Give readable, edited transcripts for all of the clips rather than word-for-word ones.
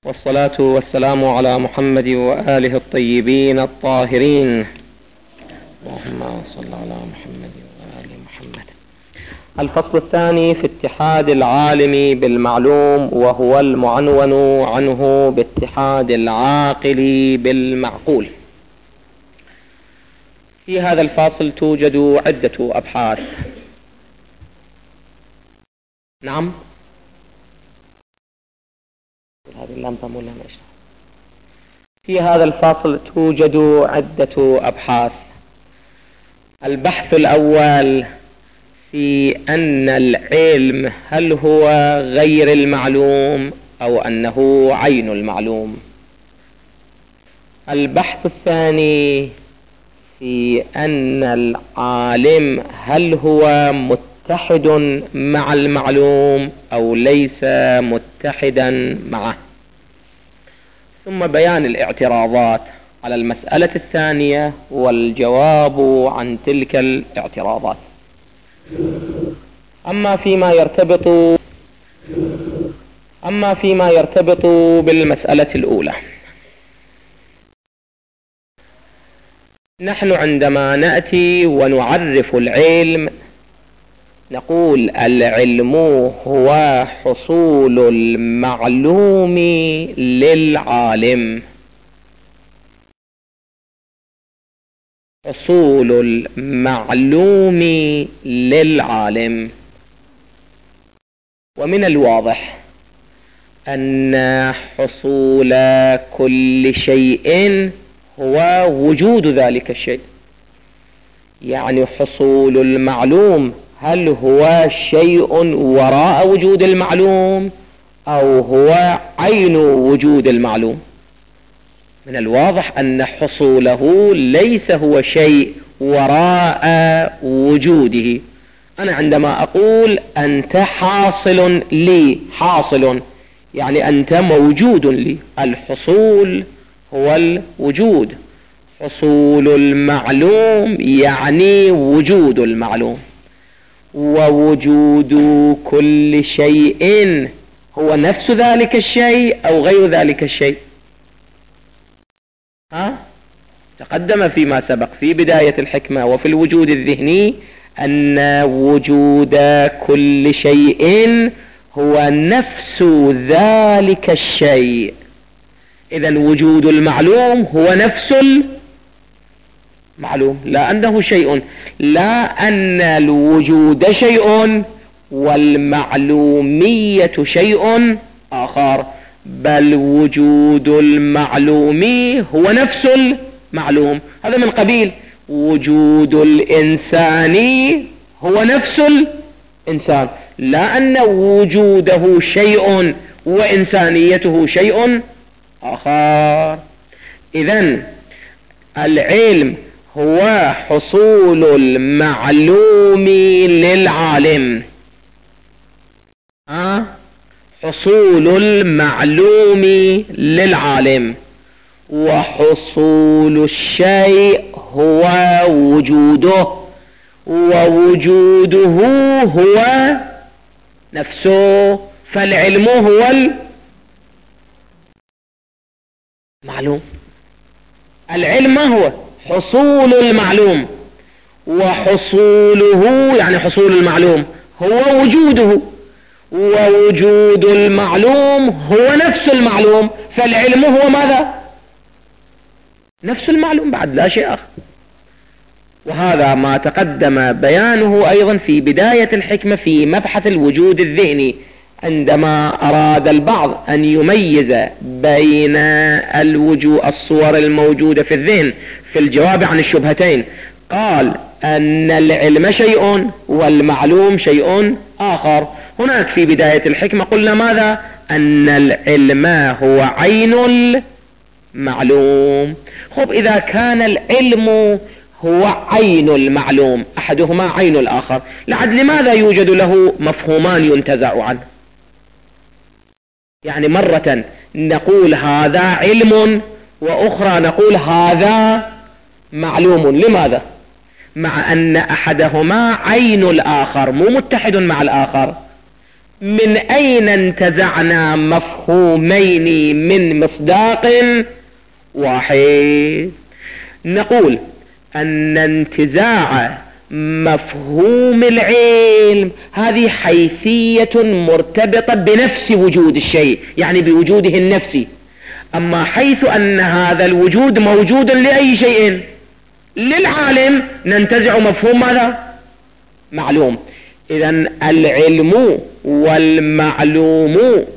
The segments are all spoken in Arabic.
والصلاة والسلام على محمد وآله الطيبين الطاهرين. اللهم صل على محمد وآل محمد. الفصل الثاني في اتحاد العالم بالمعلوم، وهو المعنون عنه باتحاد العاقل بالمعقول. في هذا الفاصل توجد عدة أبحاث. نعم، في هذا الفاصل توجد عدة أبحاث. البحث الأول في أن العلم هل هو غير المعلوم أو أنه عين المعلوم. البحث الثاني في أن العالم هل هو متحد مع المعلوم أو ليس متحدا معه، ثم بيان الاعتراضات على المسألة الثانية والجواب عن تلك الاعتراضات. أما فيما يرتبط بالمسألة الأولى، نحن عندما نأتي ونعرف العلم نقول العلم هو حصول المعلوم للعالم. حصول المعلوم للعالم. ومن الواضح أن حصول كل شيء هو وجود ذلك الشيء. يعني حصول المعلوم هل هو شيء وراء وجود المعلوم أو هو عين وجود المعلوم؟ من الواضح أن حصوله ليس هو شيء وراء وجوده. أنا عندما أقول أنت حاصل لي، حاصل يعني أنت موجود لي. الحصول هو الوجود، حصول المعلوم يعني وجود المعلوم. ووجود كل شيء هو نفس ذلك الشيء أو غير ذلك الشيء. تقدم فيما سبق في بداية الحكمة وفي الوجود الذهني أن وجود كل شيء هو نفس ذلك الشيء. إذن وجود المعلوم هو نفس المعلوم، لا أنه شيء، لا أن الوجود شيء والمعلومية شيء آخر، بل وجود المعلوم هو نفس المعلوم. هذا من قبيل وجود الإنسان هو نفس الإنسان، لا أن وجوده شيء وإنسانيته شيء آخر. إذن العلم هو حصول المعلوم للعالم. حصول المعلوم للعالم. وحصول الشيء هو وجوده، ووجوده هو نفسه. فالعلم هو المعلوم. العلم هو حصول المعلوم، وحصوله يعني حصول المعلوم هو وجوده، ووجود المعلوم هو نفس المعلوم. فالعلم هو ماذا؟ نفس المعلوم بعد، لا شيء آخر. وهذا ما تقدم بيانه أيضا في بداية الحكمة في مبحث الوجود الذهني، عندما أراد البعض أن يميز بين الصور الموجودة في الذهن في الجواب عن الشبهتين، قال أن العلم شيء والمعلوم شيء آخر. هناك في بداية الحكمة قلنا ماذا؟ أن العلم هو عين المعلوم. خب، إذا كان العلم هو عين المعلوم، أحدهما عين الآخر، لعد لماذا يوجد له مفهومان ينتزع عنه؟ يعني مرة نقول هذا علم، وأخرى نقول هذا معلوم. لماذا؟ مع أن أحدهما عين الآخر، مو متحد مع الآخر. من أين انتزعنا مفهومين من مصداق واحد؟ نقول أن انتزاع مفهوم العلم هذه حيثية مرتبطة بنفس وجود الشيء، يعني بوجوده النفسي. أما حيث أن هذا الوجود موجود لأي شيء، للعالم ننتزع مفهوم ماذا؟ معلوم. إذن العلم والمعلوم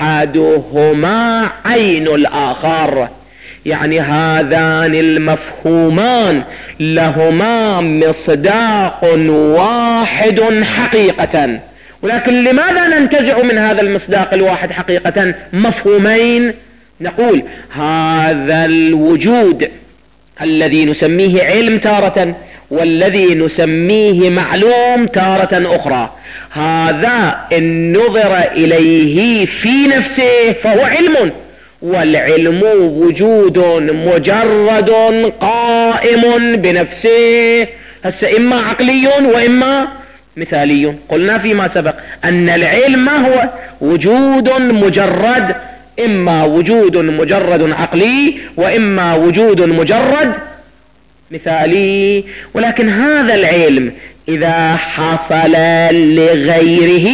أحدهما عين الآخر، يعني هذان المفهومان لهما مصداق واحد حقيقة، ولكن لماذا ننتزع من هذا المصداق الواحد حقيقة مفهومين؟ نقول هذا الوجود الذي نسميه علم تارة والذي نسميه معلوم تارة أخرى، هذا إن نظر إليه في نفسه فهو علم، والعلم وجود مجرد قائم بنفسه، هسه إما عقلي وإما مثالي. قلنا فيما سبق أن العلم هو وجود مجرد، إما وجود مجرد عقلي وإما وجود مجرد مثالي. ولكن هذا العلم إذا حصل لغيره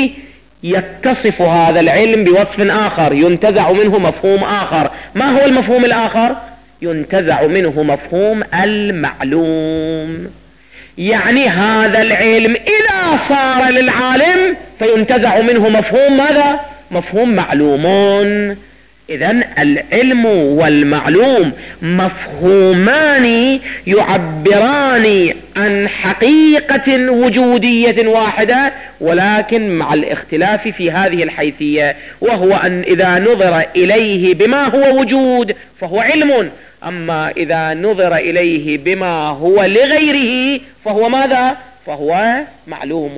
يتصف هذا العلم بوصف آخر، ينتزع منه مفهوم آخر. ما هو المفهوم الآخر؟ ينتزع منه مفهوم المعلوم. يعني هذا العلم إذا صار للعالم فينتزع منه مفهوم ماذا؟ مفهوم معلومون. إذن العلم والمعلوم مفهومان يعبران عن حقيقة وجودية واحدة، ولكن مع الاختلاف في هذه الحيثية، وهو أن إذا نظر إليه بما هو وجود فهو علم، أما إذا نظر إليه بما هو لغيره فهو ماذا؟ فهو معلوم.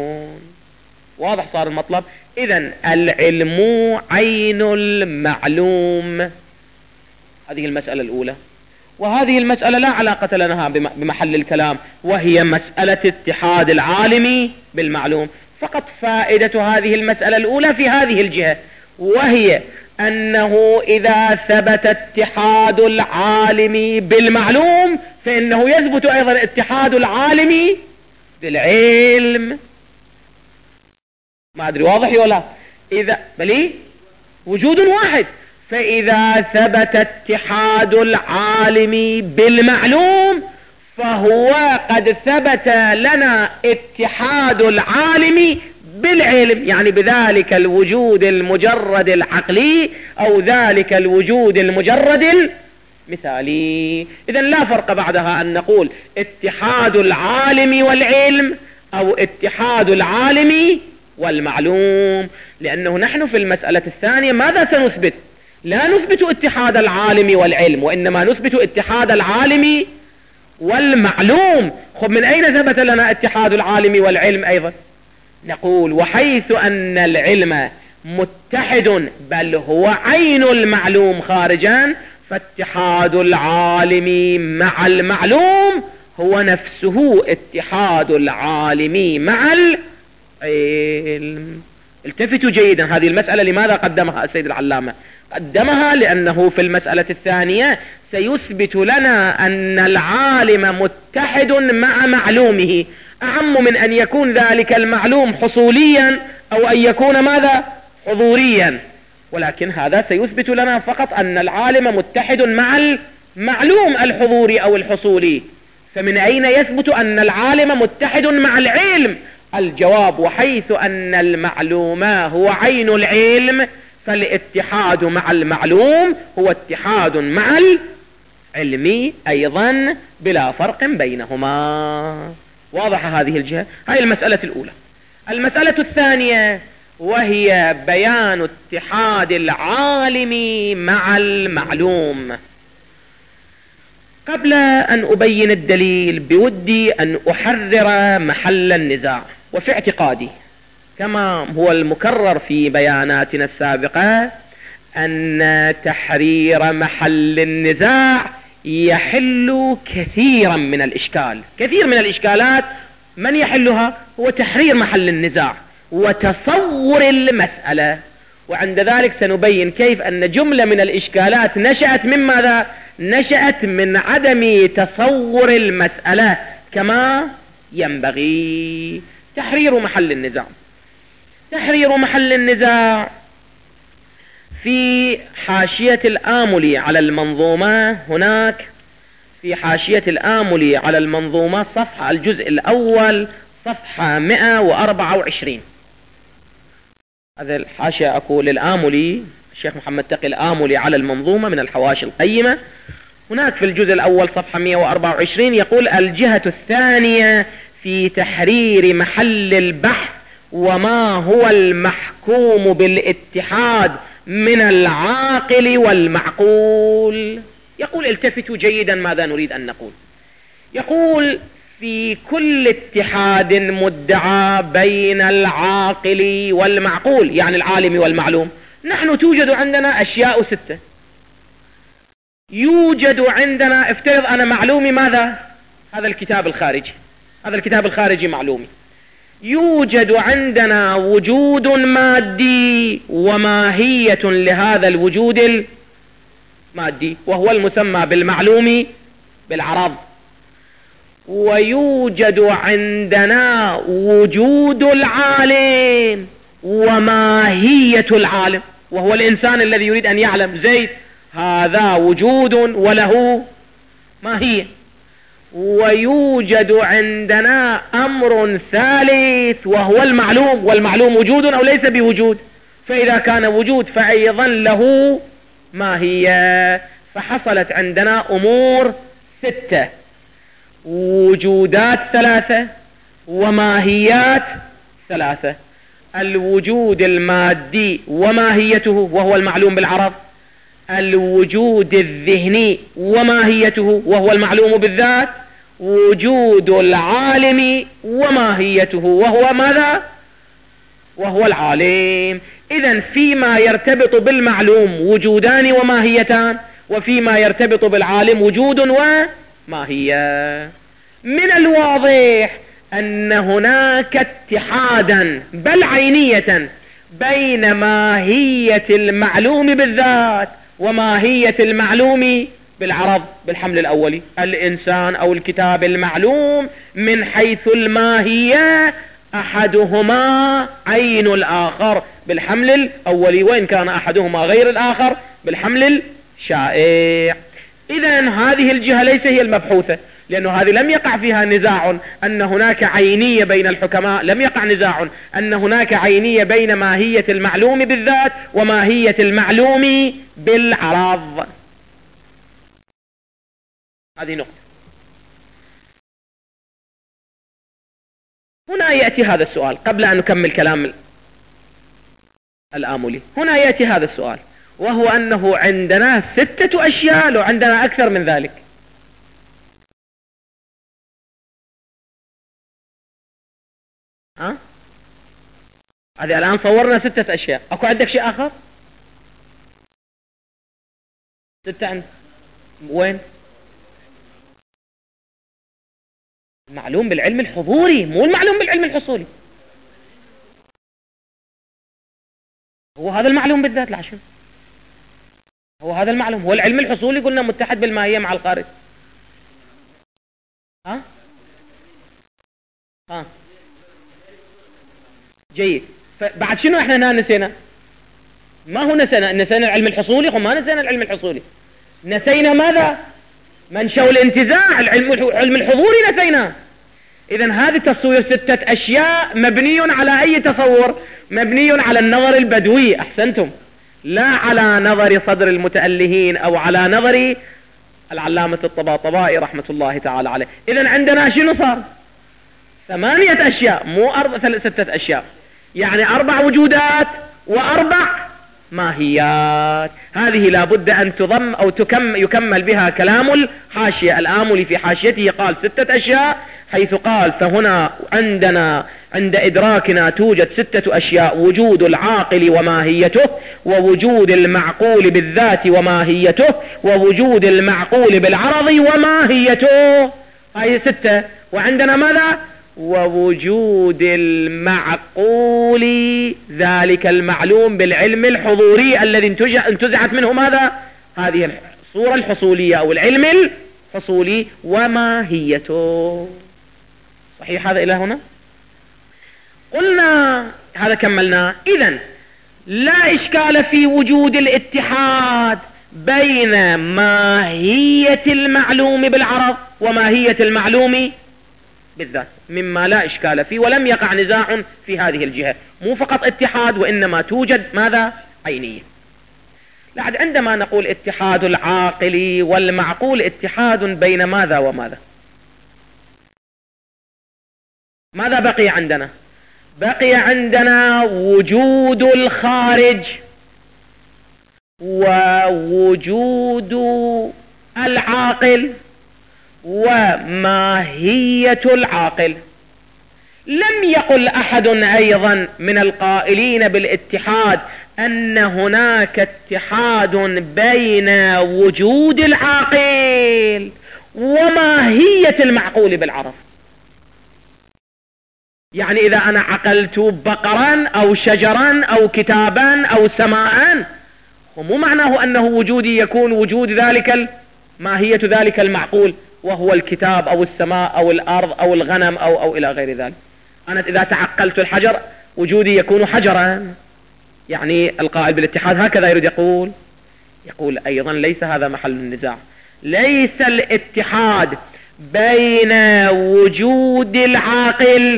واضح صار المطلب؟ إذن العلم عين المعلوم، هذه المسألة الأولى. وهذه المسألة لا علاقة لها بمحل الكلام، وهي مسألة اتحاد العالم بالمعلوم. فقط فائدة هذه المسألة الأولى في هذه الجهة، وهي أنه إذا ثبت اتحاد العالم بالمعلوم فإنه يثبت أيضا اتحاد العالم بالعلم. ما أدري واضح ولا؟ إذا بلي وجود واحد، فإذا ثبت اتحاد العالم بالمعلوم فهو قد ثبت لنا اتحاد العالم بالعلم، يعني بذلك الوجود المجرد العقلي أو ذلك الوجود المجرد المثالي. إذن لا فرق بعدها أن نقول اتحاد العالم والعلم أو اتحاد العالم والمعلوم، لأنه نحن في المسألة الثانية ماذا سنثبت؟ لا نثبت اتحاد العالم والعلم، وإنما نثبت اتحاد العالم والمعلوم. خب من أين ثبت لنا اتحاد العالم والعلم أيضا؟ نقول وحيث أن العلم متحد بل هو عين المعلوم خارجا، فاتحاد العالم مع المعلوم هو نفسه اتحاد العالم مع العلم. التفتوا جيدا، هذه المسألة لماذا قدمها السيد العلامة؟ قدمها لأنه في المسألة الثانية سيثبت لنا أن العالم متحد مع معلومه، أعم من أن يكون ذلك المعلوم حصوليا أو أن يكون ماذا؟ حضوريا. ولكن هذا سيثبت لنا فقط أن العالم متحد مع المعلوم الحضوري أو الحصولي. فمن أين يثبت أن العالم متحد مع العلم؟ الجواب وحيث أن المعلوم هو عين العلم فالاتحاد مع المعلوم هو اتحاد مع العلم أيضا بلا فرق بينهما. واضح هذه الجهة؟ هاي المسألة الأولى. المسألة الثانية وهي بيان اتحاد العالم مع المعلوم. قبل أن أبين الدليل بودي أن أحرر محل النزاع. وفي اعتقادي كما هو المكرر في بياناتنا السابقة أن تحرير محل النزاع يحل كثيرا من الإشكال. كثير من الإشكالات من يحلها؟ هو تحرير محل النزاع. وتصور المسألة. وعند ذلك سنبين كيف أن جملة من الإشكالات نشأت من ماذا؟ نشأت من عدم تصور المسألة كما ينبغي. تحرير محل النزاع. تحرير محل النزاع في حاشية الآملي على المنظومة. هناك في حاشية الآملي على المنظومة صفحة الجزء الأول صفحة 124. هذا الحاشية أقول الآملي الشيخ محمد تقي الآملي على المنظومة من الحواشي القيمة. هناك في الجزء الأول صفحة 124 يقول: الجهة الثانية في تحرير محل البحث وما هو المحكوم بالاتحاد من العاقل والمعقول. يقول التفتوا جيدا ماذا نريد أن نقول. يقول: في كل اتحاد مدعى بين العاقل والمعقول، يعني العالم والمعلوم، نحن توجد عندنا أشياء 6. يوجد عندنا، افترض أنا معلومي ماذا؟ هذا الكتاب الخارجي، هذا الكتاب الخارجي معلومي. يوجد عندنا وجود مادي وماهية لهذا الوجود المادي، وهو المسمى بالمعلوم بالعرض. ويوجد عندنا وجود العالم وماهية العالم، وهو الإنسان الذي يريد أن يعلم. زيد هذا وجود وله ماهية. ويوجد عندنا أمر ثالث وهو المعلوم، والمعلوم وجود أو ليس بوجود، فإذا كان وجود فأيضا له ماهية. فحصلت عندنا أمور 6: وجودات 3 وماهيات 3. الوجود المادي وماهيته وهو المعلوم بالعرض، الوجود الذهني وماهيته وهو المعلوم بالذات، وجود العالم وماهيته وهو ماذا؟ وهو العالم. إذن فيما يرتبط بالمعلوم وجودان وماهيتان، وفيما يرتبط بالعالم وجود وماهية. من الواضح أن هناك اتحادا بل عينية بين ماهية المعلوم بالذات وماهية المعلوم بالعرض بالحمل الأولي. الإنسان أو الكتاب المعلوم من حيث الماهية أحدهما عين الآخر بالحمل الأولي، وإن كان أحدهما غير الآخر بالحمل الشائع. إذن هذه الجهة ليس هي المبحوثة، لأنه هذه لم يقع فيها نزاع أن هناك عينية بين الحكماء، لم يقع نزاع أن هناك عينية بين ماهية المعلوم بالذات وماهية المعلوم بالعرض. هذه نقطة. هنا يأتي هذا السؤال قبل أن نكمل كلام الآملي. هنا يأتي هذا السؤال، وهو أنه عندنا 6 أشياء لو عندنا أكثر من ذلك. هذه الآن صورنا 6 أشياء. أكو عندك شيء آخر؟ 6 عندك وين؟ معلوم بالعلم الحضوري، مو المعلوم بالعلم الحصولي. هو هذا المعلوم بالذات العشر، هو هذا المعلوم. هو العلم الحصولي قلنا متحد بالماهية مع الخارج. جيد. فبعد شنو احنا هنا نسينا؟ ما هو نسينا العلم الحصولي، وما نسينا العلم الحصولي. نسينا ماذا؟ منشأ الانتزاع، العلم الحضوري نسيناه. إذن هذه تصوير 6 أشياء مبني على أي تصور؟ مبني على النظر البدوي. أحسنتم، لا على نظر صدر المتألهين أو على نظر العلامة الطباطبائي رحمة الله تعالى عليه. إذن عندنا شنو صار؟ 8 أشياء، مو 6 أشياء، يعني 4 وجودات و4 ماهيات. هذه لابد أن تضم أو يكمل بها كلام الحاشية. الآملي في حاشيته قال 6 أشياء، حيث قال: فهنا عندنا عند إدراكنا توجد 6 أشياء: وجود العاقل وماهيته، ووجود المعقول بالذات وماهيته، ووجود المعقول بالعرض وماهيته. هاي 6. وعندنا ماذا؟ ووجود المعقول ذلك المعلوم بالعلم الحضوري الذي انتزعت منه ماذا؟ هذه الصورة الحصولية أو العلم الحصولي وماهيته. صحيح هذا إلى هنا؟ قلنا هذا كملناه. إذن لا إشكال في وجود الاتحاد بين ماهية المعلوم بالعرض وماهية المعلوم بالذات، مما لا إشكال فيه ولم يقع نزاع في هذه الجهة. مو فقط اتحاد وإنما توجد ماذا؟ عينية. لعد عندما نقول اتحاد العاقل والمعقول، اتحاد بين ماذا وماذا؟ ماذا بقي عندنا؟ بقي عندنا وجود الخارج ووجود العاقل وماهية العاقل. لم يقل أحد أيضا من القائلين بالاتحاد أن هناك اتحاد بين وجود العاقل وماهية المعقول بالعرض. يعني إذا أنا عقلت بقرا أو شجرا أو كتابا أو سماء، ومو معناه أنه وجودي يكون وجود ذلك ماهية ذلك المعقول وهو الكتاب أو السماء أو الأرض أو الغنم أو إلى غير ذلك. أنا إذا تعقلت الحجر وجودي يكون حجرا. يعني القائل بالاتحاد هكذا يريد يقول أيضا ليس هذا محل النزاع. ليس الاتحاد بين وجود العاقل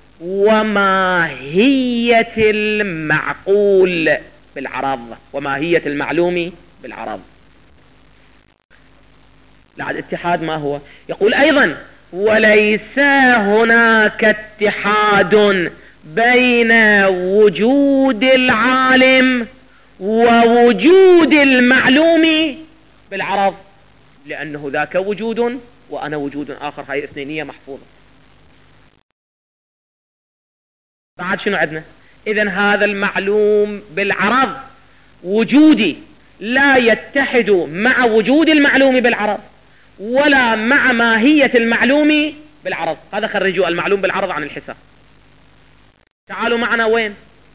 وماهية المعقول بالعرض وماهية المعلوم بالعرض. لا، الاتحاد ما هو؟ يقول أيضا وليس هناك اتحاد بين وجود العالم ووجود المعلوم بالعرض، لأنه ذاك وجود وأنا وجود آخر، هاي اثنينية محفوظة. بعد شنو عندنا؟ إذن هذا المعلوم بالعرض وجودي لا يتحد مع وجود المعلوم بالعرض ولا مع ماهية المعلوم بالعرض. هذا خرجوا المعلوم بالعرض عن الحساب. تعالوا معنا وين؟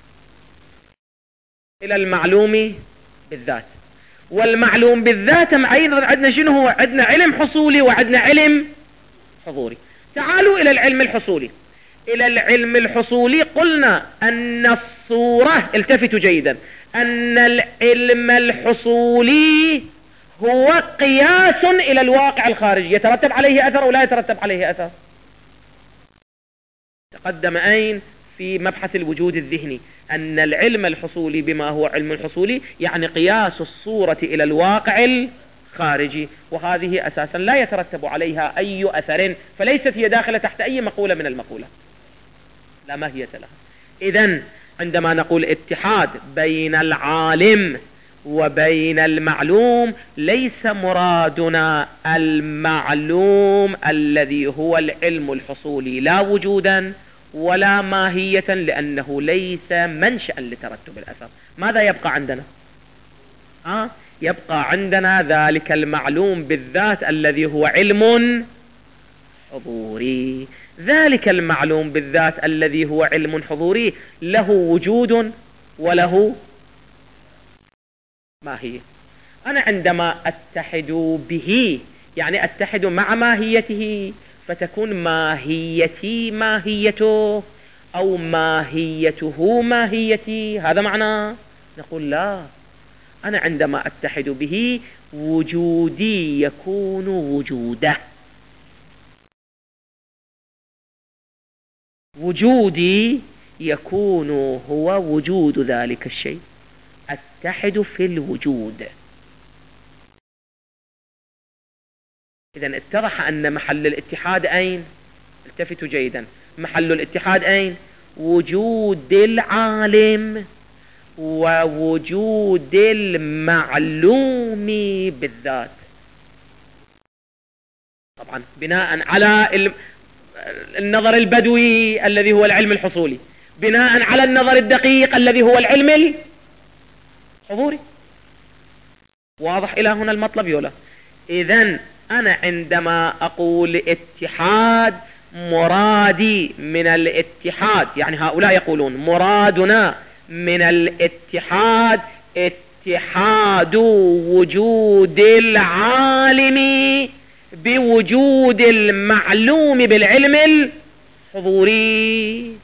إلى المعلوم بالذات. والمعلوم بالذات أيضا عندنا شنو هو؟ عندنا علم حصولي وعندنا علم حضوري. تعالوا إلى العلم الحصولي. إلى العلم الحصولي قلنا أن الصورة، التفتوا جيدا، أن العلم الحصولي هو قياس إلى الواقع الخارجي، يترتب عليه أثر ولا يترتب عليه أثر. تقدم أين؟ في مبحث الوجود الذهني، أن العلم الحصولي بما هو علم الحصولي يعني قياس الصورة إلى الواقع الخارجي، وهذه أساسا لا يترتب عليها أي أثر، فليست هي داخلة تحت أي مقولة من المقولة، لا ماهية لها. إذن عندما نقول اتحاد بين العالم وبين المعلوم، ليس مرادنا المعلوم الذي هو العلم الحصولي لا وجودا ولا ماهية، لأنه ليس منشأ لترتب الأثر. ماذا يبقى عندنا؟ يبقى عندنا ذلك المعلوم بالذات الذي هو علم حضوري. ذلك المعلوم بالذات الذي هو علم حضوري له وجود وله ماهية. أنا عندما أتحد به يعني أتحد مع ماهيته، فتكون ماهيتي ماهيته أو ماهيته ماهيتي. هذا معنى نقول لا، أنا عندما أتحد به وجودي يكون وجوده، وجودي يكون هو وجود ذلك الشيء. أتحد في الوجود. إذن اتضح أن محل الاتحاد أين؟ التفتوا جيدا، محل الاتحاد أين؟ وجود العالم ووجود المعلوم بالذات. طبعا بناء على النظر البدوي الذي هو العلم الحصولي، بناء على النظر الدقيق الذي هو العلم الحضوري. واضح إلى هنا المطلب يولا؟ إذن أنا عندما أقول اتحاد مرادي من الاتحاد، يعني هؤلاء يقولون مرادنا من الاتحاد اتحاد وجود العالم بوجود المعلوم بالعلم الحضوري.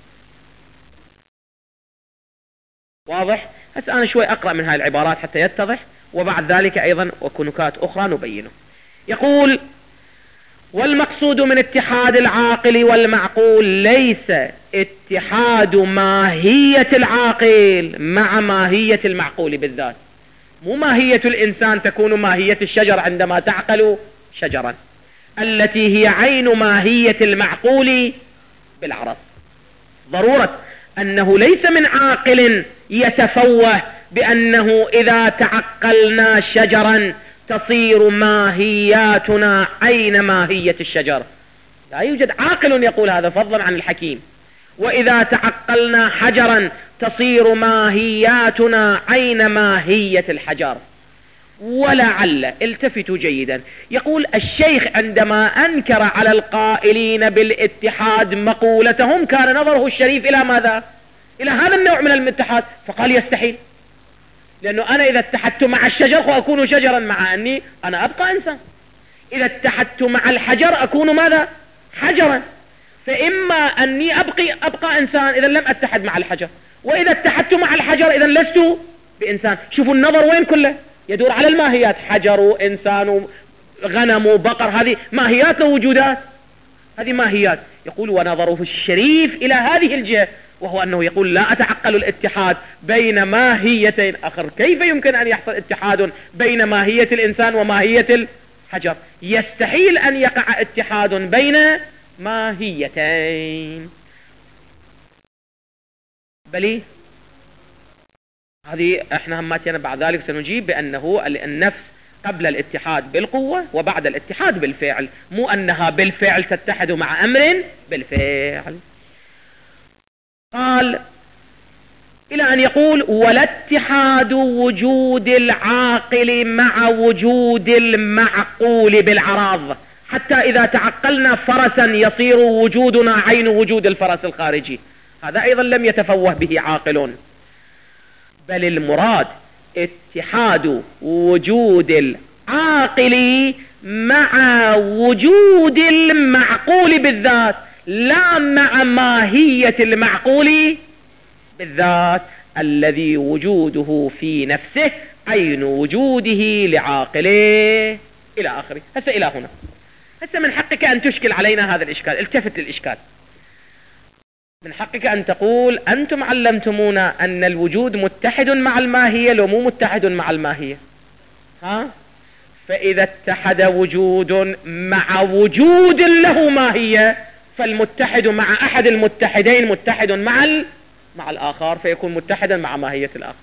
واضح؟ هسه أنا شوي أقرأ من هاي العبارات حتى يتضح، وبعد ذلك أيضا وكنكات أخرى نبينه. يقول: والمقصود من اتحاد العاقل والمعقول ليس اتحاد ماهية العاقل مع ماهية المعقول بالذات. مو ماهية الإنسان تكون ماهية الشجر عندما تعقل شجرا، التي هي عين ماهية المعقول بالعرض. ضرورة أنه ليس من عاقل يتفوه بأنه إذا تعقلنا شجرا تصير ماهياتنا عين ماهية الشجر. لا يوجد عاقل يقول هذا فضلا عن الحكيم. وإذا تعقلنا حجرا تصير ماهياتنا عين ماهية الحجر. ولعل، التفتوا جيدا، يقول الشيخ عندما أنكر على القائلين بالاتحاد مقولتهم كان نظره الشريف إلى ماذا؟ إلى هذا النوع من الاتحاد، فقال يستحيل، لأنه أنا إذا اتحدت مع الشجر فأكون شجرا، مع أني أنا أبقى إنسان. إذا اتحدت مع الحجر أكون ماذا؟ حجرا. فإما أني أبقى إنسان إذا لم أتحد مع الحجر، وإذا اتحدت مع الحجر إذا لست بإنسان. شوفوا النظر وين كله يدور على الماهيات، حجر، إنسان، غنم، بقر، هذه ماهيات ووجودات، هذه ماهيات. يقول ونظره الشريف إلى هذه الجهة، وهو أنه يقول لا أتعقل الاتحاد بين ماهيتين. آخر كيف يمكن أن يحصل اتحاد بين ماهية الإنسان وماهية الحجر؟ يستحيل أن يقع اتحاد بين ماهيتين. بلي هذه احنا هماتنا بعد ذلك سنجيب بأنه النفس قبل الاتحاد بالقوة وبعد الاتحاد بالفعل، مو أنها بالفعل تتحد مع أمر بالفعل. قال إلى أن يقول ولا اتحاد وجود العاقل مع وجود المعقول بالعراض، حتى إذا تعقلنا فرسا يصير وجودنا عين وجود الفرس الخارجي. هذا أيضا لم يتفوه به عاقل، بل المراد اتحاد وجود العاقل مع وجود المعقول بالذات، لا مع ماهية المعقول بالذات الذي وجوده في نفسه عين وجوده لعاقله إلى آخره. هسه إلى هنا، هسه من حقك أن تشكل علينا هذا الإشكال. التفت للإشكال. من حقك أن تقول أنتم علمتمونا أن الوجود متحد مع الماهية، لو مو متحد مع الماهية. فإذا اتحد وجود مع وجود له ماهية فالمتحد مع أحد المتحدين متحد مع الآخر، فيكون متحدا مع ماهية الآخر.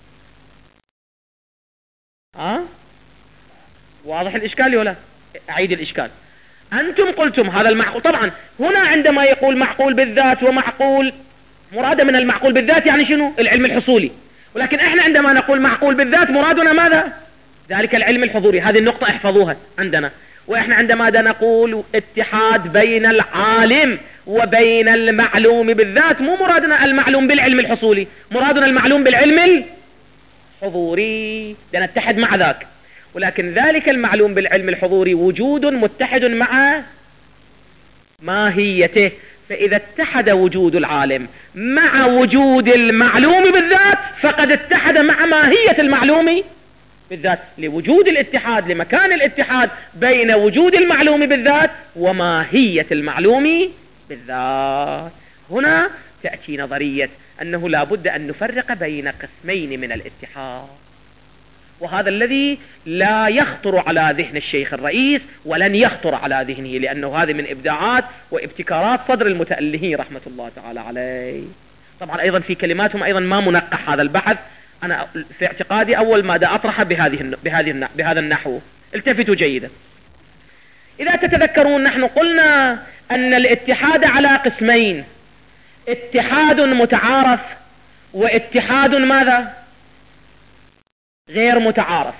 واضح الإشكال ولا؟ أعيد الإشكال. أنتم قلتم هذا المعقول، طبعا هنا عندما يقول معقول بالذات ومعقول، مراد من المعقول بالذات يعني شنو؟ العلم الحصولي. ولكن احنا عندما نقول معقول بالذات مرادنا ماذا؟ ذلك العلم الحضوري. هذه النقطة احفظوها عندنا. واحنا عندما نقول اتحاد بين العالم وبين المعلوم بالذات، مو مرادنا المعلوم بالعلم الحصولي، مرادنا المعلوم بالعلم الحضوري لنتحد مع ذاك. ولكن ذلك المعلوم بالعلم الحضوري وجود متحد مع ماهيته، فإذا اتحد وجود العالم مع وجود المعلوم بالذات فقد اتحد مع ماهية المعلوم بالذات، لوجود الاتحاد، لمكان الاتحاد بين وجود المعلوم بالذات وماهية المعلوم بالذات. هنا تأتي نظرية أنه لا بد أن نفرق بين قسمين من الاتحاد، وهذا الذي لا يخطر على ذهن الشيخ الرئيس ولن يخطر على ذهنه، لأنه هذه من إبداعات وابتكارات صدر المتألهين رحمة الله تعالى عليه. طبعا أيضا في كلماتهم أيضا ما منقح هذا البحث. أنا في اعتقادي أول ما دا أطرح بهذا النحو. التفتوا جيدا. إذا تتذكرون نحن قلنا أن الاتحاد على قسمين: اتحاد متعارف واتحاد ماذا؟ غير متعارف.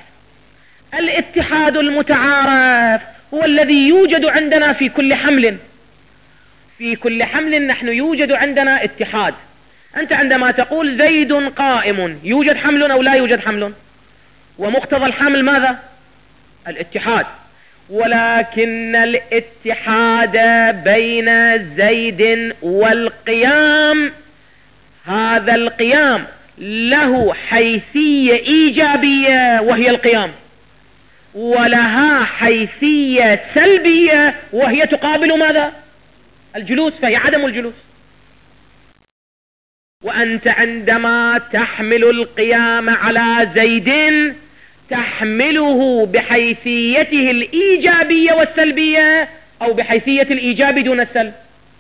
الاتحاد المتعارف هو الذي يوجد عندنا في كل حمل، في كل حمل نحن يوجد عندنا اتحاد. أنت عندما تقول زيد قائم، يوجد حمل أو لا يوجد حمل؟ ومقتضى الحمل ماذا؟ الاتحاد. ولكن الاتحاد بين زيد والقيام، هذا القيام له حيثية إيجابية وهي القيام، ولها حيثية سلبية وهي تقابل ماذا؟ الجلوس، فهي عدم الجلوس. وأنت عندما تحمل القيام على زيد تحمله بحيثيته الإيجابية والسلبية أو بحيثية الإيجاب دون السلب؟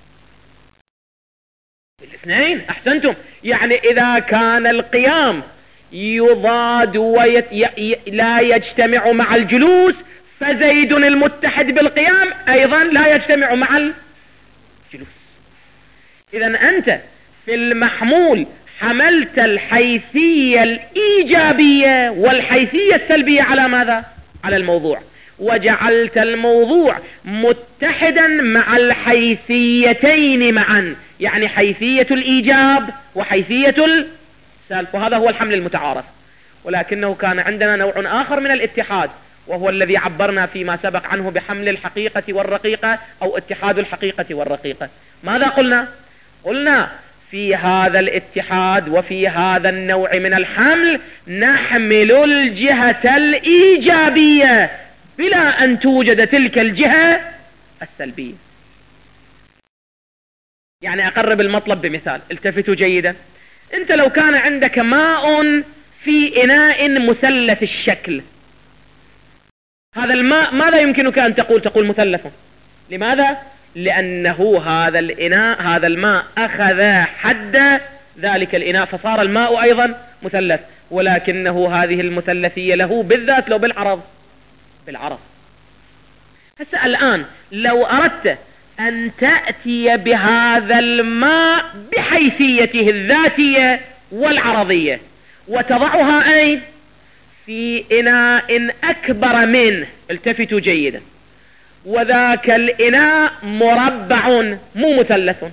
الاثنين. أحسنتم. يعني إذا كان القيام يضاد لا يجتمع مع الجلوس، فزيد المتحد بالقيام أيضا لا يجتمع مع الجلوس. إذن أنت في المحمول حملت الحيثية الإيجابية والحيثية السلبية على ماذا؟ على الموضوع، وجعلت الموضوع متحدا مع الحيثيتين معا، يعني حيثية الإيجاب وحيثية السلب، وهذا هو الحمل المتعارف. ولكنه كان عندنا نوع آخر من الاتحاد، وهو الذي عبرنا فيما سبق عنه بحمل الحقيقة والرقيقة أو اتحاد الحقيقة والرقيقة. ماذا قلنا؟ قلنا في هذا الاتحاد وفي هذا النوع من الحمل نحمل الجهة الإيجابية بلا أن توجد تلك الجهة السلبية. يعني أقرب المطلب بمثال، التفتوا جيدا. أنت لو كان عندك ماء في إناء مثلث الشكل، هذا الماء ماذا يمكنك أن تقول مثلث؟ لماذا؟ لأنه هذا الإناء، هذا الماء أخذ حد ذلك الإناء فصار الماء أيضا مثلث، ولكنه هذه المثلثية له بالذات لو بالعرض. هسه الآن لو أردت أن تأتي بهذا الماء بحيثيته الذاتية والعرضية وتضعها أين؟ في إناء أكبر منه، التفتوا جيدا، وذاك الإناء مربع مو مثلث،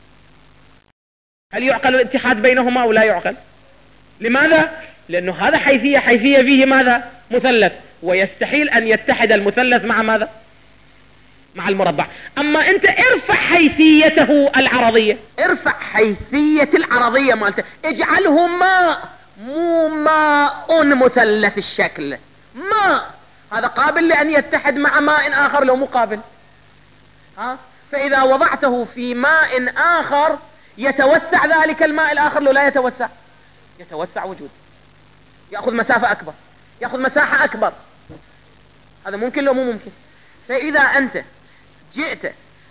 هل يعقل الاتحاد بينهما أو لا يعقل؟ لماذا؟ لأنه هذا حيثية فيه ماذا؟ مثلث، ويستحيل أن يتحد المثلث مع ماذا؟ مع المربع. أما أنت ارفع حيثيته العرضية، ارفع حيثية العرضية مالته، اجعله ماء، مو ماء مثلث الشكل، ماء، هذا قابل لأن يتحد مع ماء آخر لو مو قابل. فإذا وضعته في ماء آخر يتوسع ذلك الماء الآخر لو لا يتوسع؟ يتوسع وجود، يأخذ مسافة أكبر، يأخذ مساحة أكبر. هذا ممكن لو مو ممكن؟ فإذا أنت جئت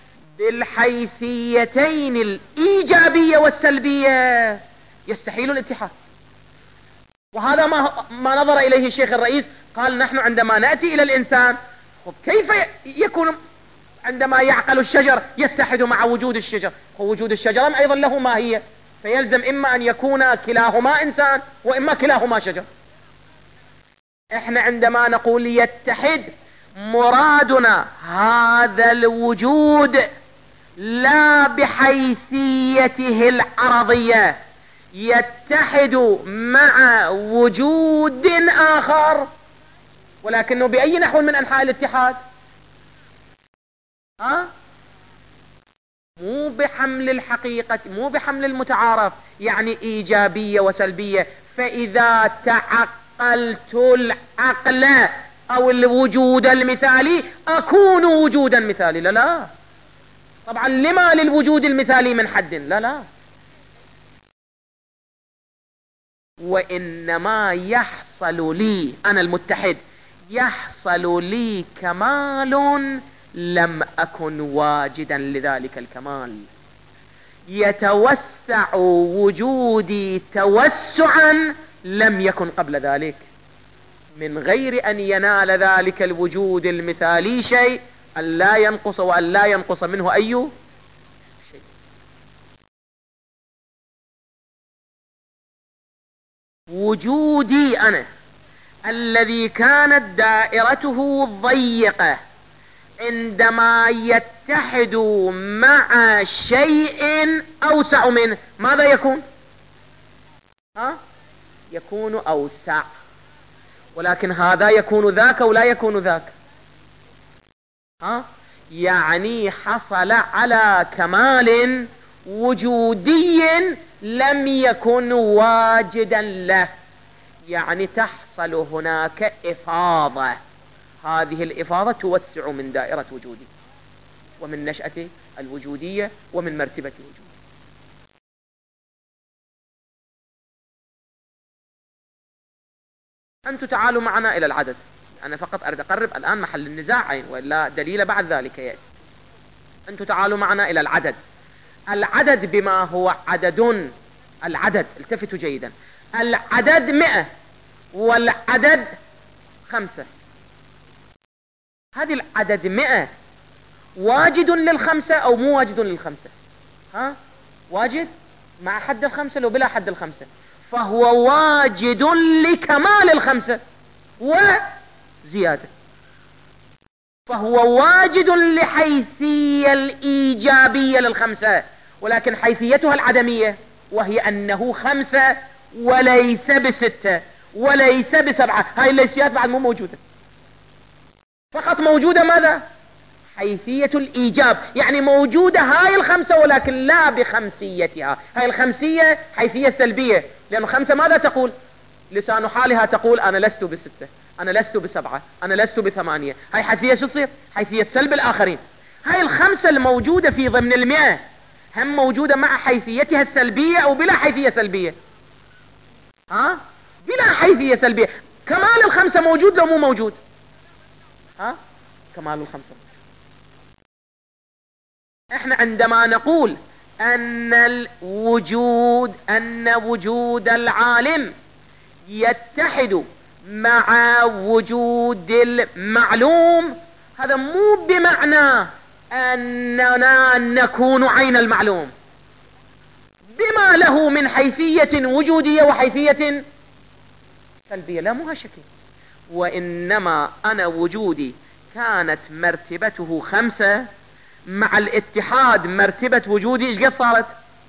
بالحيثيتين الإيجابية والسلبية يستحيل الاتحاد. وهذا ما نظر إليه الشيخ الرئيس، قال نحن عندما نأتي إلى الإنسان كيف يكون عندما يعقل الشجر يتحد مع وجود الشجر؟ ووجود الشجر أيضا له ماهية، فيلزم إما أن يكون كلاهما إنسان وإما كلاهما شجر. إحنا عندما نقول يتحد مرادنا هذا الوجود لا بحيثيته العرضية يتحد مع وجود آخر، ولكنه بأي نحو من أنحاء الاتحاد؟ مو بحمل الحقيقة، مو بحمل المتعارف، يعني إيجابية وسلبية. فإذا تعقلت العقل أو الوجود المثالي أكون وجودا مثالي؟ لا طبعا. لما للوجود المثالي من حد؟ لا. وإنما يحصل لي أنا المتحد، يحصل لي كمال لم أكن واجدا لذلك الكمال، يتوسع وجودي توسعا لم يكن قبل ذلك، من غير أن ينال ذلك الوجود المثالي شيء، أن لا ينقص وأن لا ينقص منه أي شيء. وجودي أنا الذي كانت دائرته ضيقة عندما يتحد مع شيء أوسع منه ماذا يكون؟ يكون أوسع، ولكن هذا يكون ذاك ولا يكون ذاك. يعني حصل على كمال وجودي لم يكن واجدا له، يعني تحصل هناك إفاضة، هذه الإفاضة توسع من دائرة وجوده ومن نشأة الوجودية ومن مرتبة الوجود. أنتم تعالوا معنا إلى العدد، أنا فقط أريد أقرب الآن محل النزاع وإلا دليل بعد ذلك يأتي. أنتم تعالوا معنا إلى العدد. العدد بما هو عدد، العدد التفتوا جيدا، العدد 100 والعدد 5. هذه العدد 100 واجد لل5 أو مو واجد لل5؟ واجد مع حد ال5 لو بلا حد ال5، فهو واجد لكمال ال5 وزيادة، فهو واجد لحيثية الإيجابية لل5، ولكن حيثيتها العدمية، وهي أنه 5 وليس ب6 وليس ب7. هاي الليسيات بعد مو موجودة، فقط موجودة ماذا؟ حيثية الإيجاب، يعني موجودة هاي ال5 ولكن لا بخمسيتها. هاي الخمسية حيثية سلبية، لأن 5 ماذا تقول؟ لسان حالها تقول أنا لست ب6، أنا لست ب7، أنا لست ب8. هاي حيثية شو تصير؟ حيثية سلب الآخرين. هاي ال5 الموجودة في ضمن ال100 هم موجودة مع حيثيتها السلبية أو بلا حيثية سلبية؟ بلا حيثية سلبية. كمال ال5 موجود لو مو موجود؟ كمال ال5. احنا عندما نقول أن وجود العالم يتحد مع وجود المعلوم، هذا مو بمعنى أننا نكون عين المعلوم بما له من حيثية وجودية وحيثية سلبية، لا مو هالشكل. وإنما أنا وجودي كانت مرتبته 5 مع الاتحاد مرتبة وجودي ايش قد صارت؟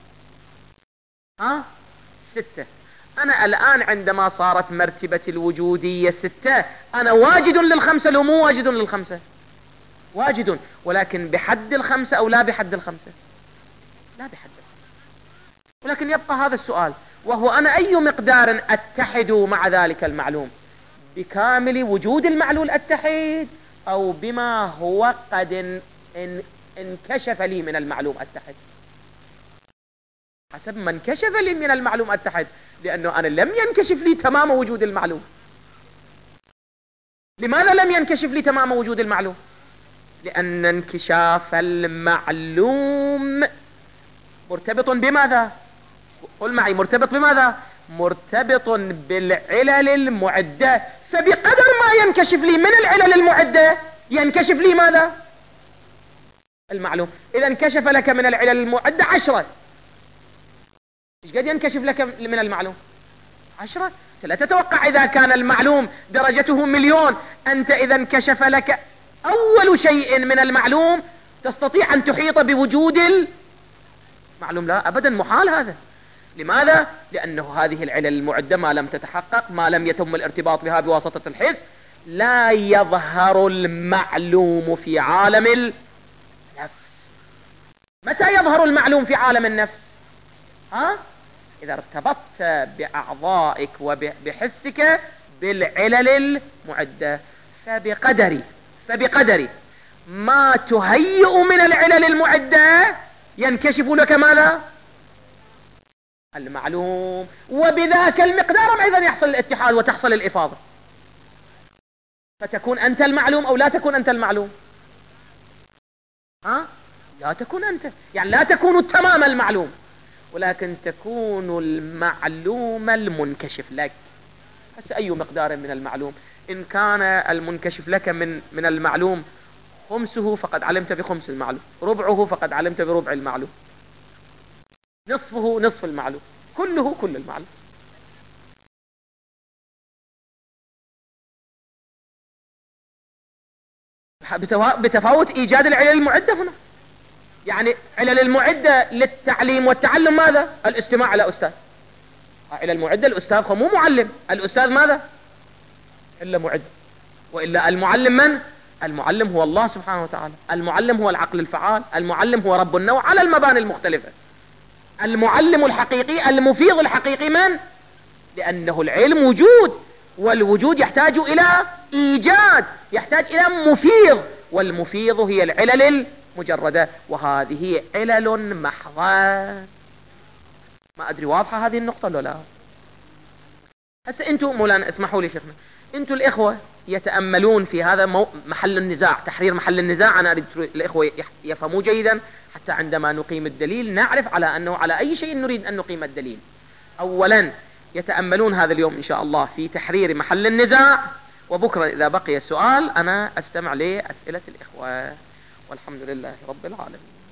6. أنا الآن عندما صارت مرتبة الوجودية 6 أنا واجد لل5 لو مو واجد لل5؟ واجد، ولكن بحد ال5 أو لا بحد ال5؟ لا بحد ال5. ولكن يبقى هذا السؤال، وهو أنا أي مقدار أتحد مع ذلك المعلوم؟ بكامل وجود المعلول أتحد أو بما هو قد انكشف لي من المعلوم أتحد؟ حسب ما انكشف لي من المعلوم أتحد، لأنه أنا لم ينكشف لي تمام وجود المعلوم. لماذا لم ينكشف لي تمام وجود المعلوم؟ لأن انكشاف المعلوم مرتبط بماذا؟ قل معي، مرتبط بماذا؟ مرتبط بالعلل المعدة، فبقدر ما ينكشف لي من العلل المعدة ينكشف لي ماذا؟ المعلوم. إذا انكشف لك من العلل المعدة 10، ايش قد ينكشف لك من المعلوم؟ 10. لا تتوقع إذا كان المعلوم درجته 1,000,000 أنت إذا انكشف لك أول شيء من المعلوم تستطيع أن تحيط بوجود المعلوم؟ لا أبدا، محال هذا. لماذا؟ لأنه هذه العلل المعدة ما لم تتحقق، ما لم يتم الارتباط بها بواسطة الحس، لا يظهر المعلوم في عالم النفس. متى يظهر المعلوم في عالم النفس؟ إذا ارتبطت بأعضائك وبحسك بالعلل المعدة، فبقدر ما تهيئ من العلل المعدة ينكشف لك ماذا؟ المعلوم، وبذاك المقدار أيضا يحصل الاتحاد وتحصل الإفاضة، فتكون أنت المعلوم أو لا تكون أنت المعلوم؟ لا تكون أنت، يعني لا تكون تمام المعلوم، ولكن تكون المعلوم المنكشف لك. هسه أي مقدار من المعلوم، إن كان المنكشف لك من المعلوم خمسه فقد علمت بخمس المعلوم، ربعه فقد علمت بربع المعلوم، نصفه نصف المعلوم، كله كل المعلوم. بتفاوت إيجاد العلل المعدة هنا. يعني علل المعدة للتعليم والتعلم ماذا؟ الاستماع على أستاذ. علل المعدة الأستاذ هو مو معلم، الأستاذ ماذا؟ إلا معد. وإلا المعلم من؟ المعلم هو الله سبحانه وتعالى، المعلم هو العقل الفعال، المعلم هو رب النوع على المباني المختلفة. المعلم الحقيقي المفيض الحقيقي من؟ لأنه العلم وجود، والوجود يحتاج إلى إيجاد، يحتاج إلى مفيض، والمفيض هي العلل المجردة، وهذه علل محضة. ما أدري واضحة هذه النقطة ولا لا؟ هسه أنتم مولانا اسمحوا لي شيخنا، أنتم الإخوة يتأملون في هذا محل النزاع، تحرير محل النزاع. أنا أريد الإخوة يفهموا جيدا حتى عندما نقيم الدليل نعرف على أنه على أي شيء نريد أن نقيم الدليل. أولا يتأملون هذا اليوم إن شاء الله في تحرير محل النزاع، وبكرة إذا بقي السؤال أنا أستمع لأسئلة الإخوة، والحمد لله رب العالمين.